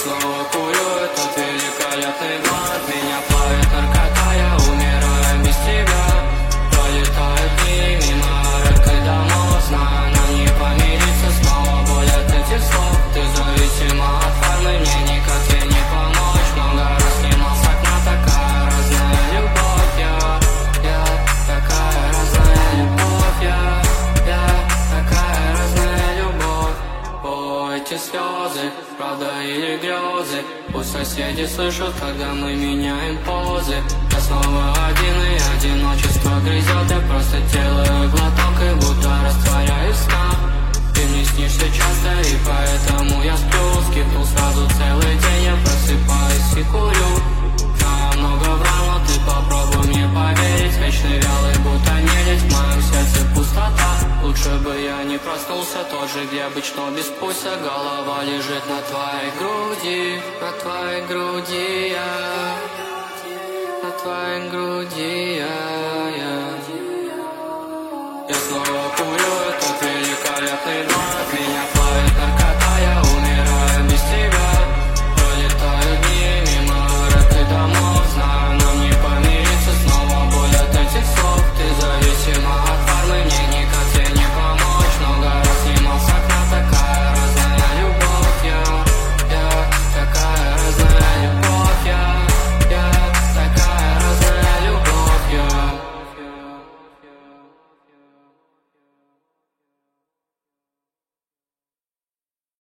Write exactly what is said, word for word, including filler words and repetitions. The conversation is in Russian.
снова курю этот великолепный блант. Меня плавит наркота, я умираю без тебя. Пролетают дни мимо редких домов, знаю, нам не помириться снова. Боль от этих слов, ты зависима от формы, мне никак тебе не помочь. Много раз снимал с окна, такая разная любовь. Я, я такая разная любовь. Я, я такая разная любовь. О, эти слезы, правда или грезы, пусть соседи слышат, когда мы меняем позы. Я снова один и одиночество грызет. Я просто делаю глоток и будто растворяюсь в снах. Ты мне снишься часто и поэтому я сплю. Скипнул сразу целый день, я просыпаюсь и курю. Знаю, много врал, но ты попробуй мне поверить. Вечный вялый, будто медведь, в моем сердце пустота. Лучше бы я не проснулся, тот же где обычно без пульса. Голова лежит на твоей груди, на твоей груди я, на твоей груди я, я. Я снова